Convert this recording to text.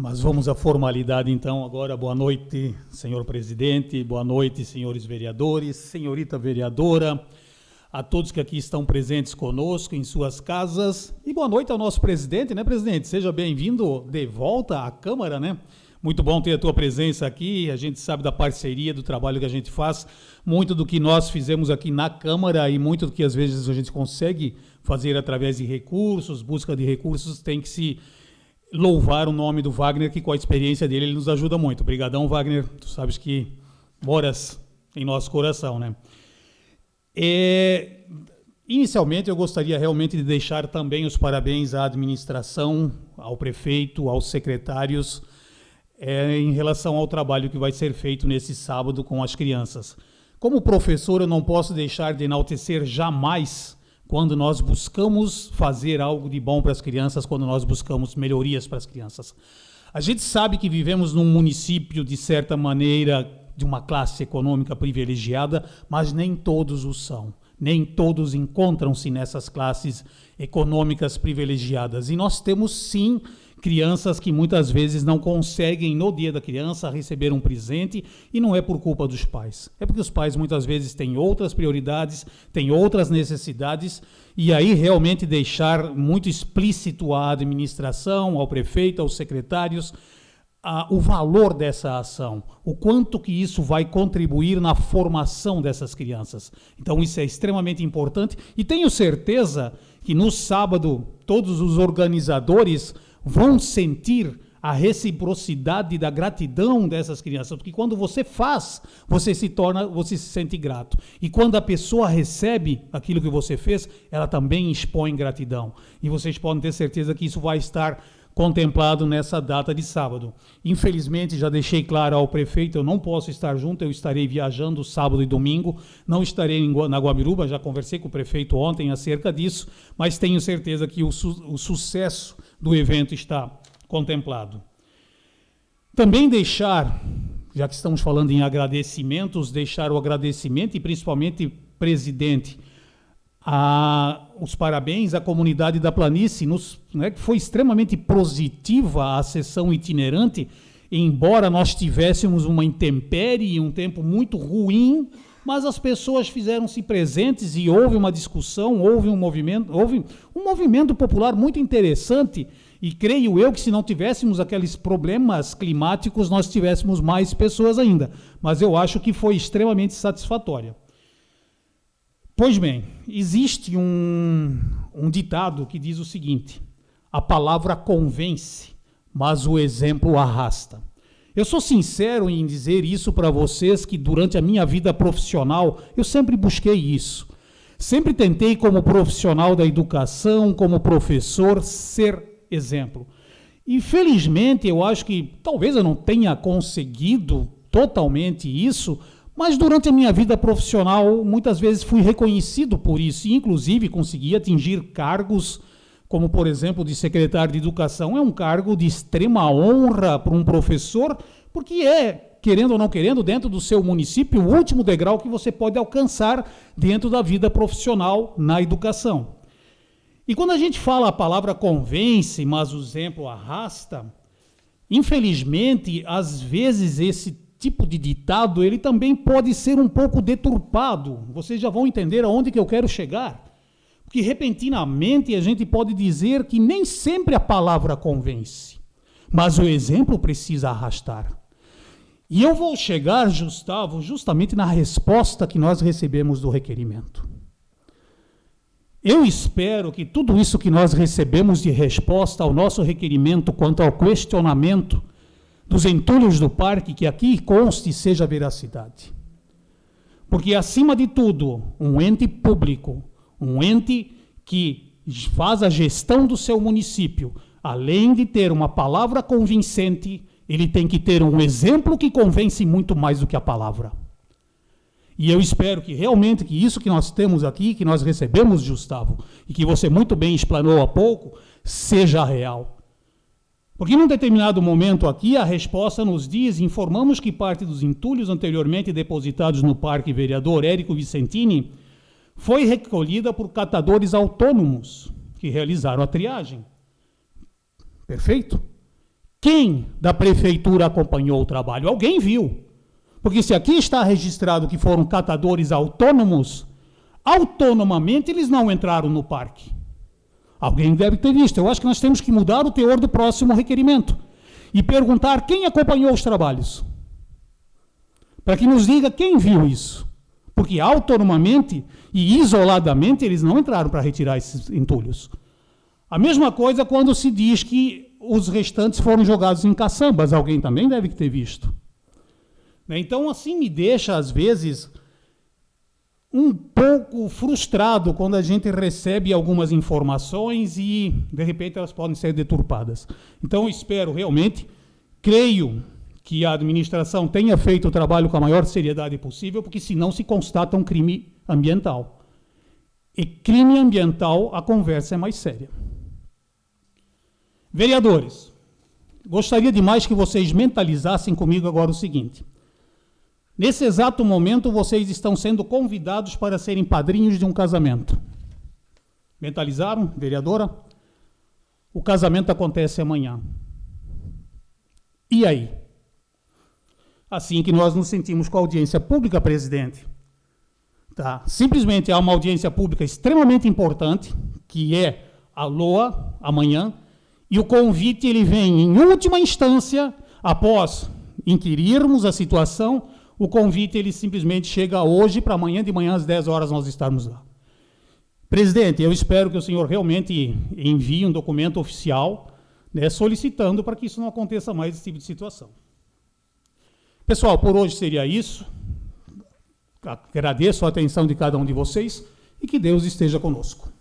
Mas vamos à formalidade, então. Agora, boa noite, senhor presidente, boa noite, senhores vereadores, senhorita vereadora, a todos que aqui estão presentes conosco em suas casas. E boa noite ao nosso presidente, né, presidente? Seja bem-vindo de volta à Câmara, né? Muito bom ter a tua presença aqui. A gente sabe da parceria, do trabalho que a gente faz, muito do que nós fizemos aqui na Câmara e muito do que às vezes a gente consegue fazer através de recursos, busca de recursos, tem que se louvar o nome do Wagner, que com a experiência dele ele nos ajuda muito. Obrigadão, Wagner. Tu sabes que moras em nosso coração, né? Inicialmente, eu gostaria realmente de deixar também os parabéns à administração, ao prefeito, aos secretários, em relação ao trabalho que vai ser feito nesse sábado com as crianças. Como professor, eu não posso deixar de enaltecer jamais quando nós buscamos fazer algo de bom para as crianças, quando nós buscamos melhorias para as crianças. A gente sabe que vivemos num município, de certa maneira, de uma classe econômica privilegiada, mas nem todos o são. Nem todos encontram-se nessas classes econômicas privilegiadas. E nós temos, sim, crianças que muitas vezes não conseguem, no dia da criança, receber um presente, e não é por culpa dos pais. É porque os pais, muitas vezes, têm outras prioridades, têm outras necessidades, e aí realmente deixar muito explícito à administração, ao prefeito, aos secretários, o valor dessa ação, o quanto que isso vai contribuir na formação dessas crianças. Então isso é extremamente importante, e tenho certeza que no sábado todos os organizadores vão sentir a reciprocidade da gratidão dessas crianças, porque quando você faz, você se sente grato. E quando a pessoa recebe aquilo que você fez, ela também expõe gratidão. E vocês podem ter certeza que isso vai estar contemplado nessa data de sábado. Infelizmente, já deixei claro ao prefeito, eu não posso estar junto, eu estarei viajando sábado e domingo, não estarei na Guamiruba, já conversei com o prefeito ontem acerca disso, mas tenho certeza que o sucesso do evento está contemplado. Também deixar, já que estamos falando em agradecimentos, deixar o agradecimento e principalmente, presidente, os parabéns à comunidade da Planície, que foi extremamente positiva a sessão itinerante, embora nós tivéssemos uma intempérie e um tempo muito ruim, mas as pessoas fizeram-se presentes e houve uma discussão, houve um movimento popular muito interessante, e creio eu que se não tivéssemos aqueles problemas climáticos, nós tivéssemos mais pessoas ainda, mas eu acho que foi extremamente satisfatória. Pois bem, existe um ditado que diz o seguinte: a palavra convence, mas o exemplo arrasta. Eu sou sincero em dizer isso para vocês, que durante a minha vida profissional, eu sempre busquei isso. Sempre tentei, como profissional da educação, como professor, ser exemplo. E felizmente, eu acho que talvez eu não tenha conseguido totalmente isso, mas durante a minha vida profissional, muitas vezes fui reconhecido por isso, e inclusive consegui atingir cargos, como por exemplo de secretário de Educação. É um cargo de extrema honra para um professor, porque querendo ou não querendo, dentro do seu município, o último degrau que você pode alcançar dentro da vida profissional na educação. E quando a gente fala a palavra convence, mas o exemplo arrasta, infelizmente, às vezes esse tipo de ditado, ele também pode ser um pouco deturpado. Vocês já vão entender aonde que eu quero chegar. Porque repentinamente a gente pode dizer que nem sempre a palavra convence, mas o exemplo precisa arrastar. E eu vou chegar, Gustavo, justamente na resposta que nós recebemos do requerimento. Eu espero que tudo isso que nós recebemos de resposta ao nosso requerimento quanto ao questionamento dos entulhos do parque, que aqui conste e seja veracidade. Porque, acima de tudo, um ente público, um ente que faz a gestão do seu município, além de ter uma palavra convincente, ele tem que ter um exemplo que convence muito mais do que a palavra. E eu espero que realmente que isso que nós temos aqui, que nós recebemos, Gustavo, e que você muito bem explanou há pouco, seja real. Porque num determinado momento aqui, a resposta nos diz: informamos que parte dos entulhos anteriormente depositados no Parque Vereador Érico Vicentini foi recolhida por catadores autônomos que realizaram a triagem. Perfeito? Quem da prefeitura acompanhou o trabalho? Alguém viu. Porque se aqui está registrado que foram catadores autônomos, autonomamente eles não entraram no parque. Alguém deve ter visto. Eu acho que nós temos que mudar o teor do próximo requerimento e perguntar quem acompanhou os trabalhos. Para que nos diga quem viu isso. Porque autonomamente e isoladamente eles não entraram para retirar esses entulhos. A mesma coisa quando se diz que os restantes foram jogados em caçambas. Alguém também deve ter visto. Então, assim me deixa, às vezes, um pouco frustrado quando a gente recebe algumas informações e, de repente, elas podem ser deturpadas. Então, eu espero realmente, creio que a administração tenha feito o trabalho com a maior seriedade possível, porque senão se constata um crime ambiental. E crime ambiental, a conversa é mais séria. Vereadores, gostaria demais que vocês mentalizassem comigo agora o seguinte. Nesse exato momento, vocês estão sendo convidados para serem padrinhos de um casamento. Mentalizaram, vereadora? O casamento acontece amanhã. E aí? Assim que nós nos sentimos com a audiência pública, presidente, tá? Simplesmente há uma audiência pública extremamente importante, que é a LOA, amanhã, e o convite ele vem em última instância, após inquirirmos a situação. O convite ele simplesmente chega hoje para amanhã de manhã às 10 horas nós estarmos lá. Presidente, eu espero que o senhor realmente envie um documento oficial, né, solicitando para que isso não aconteça mais, esse tipo de situação. Pessoal, por hoje seria isso. Agradeço a atenção de cada um de vocês e que Deus esteja conosco.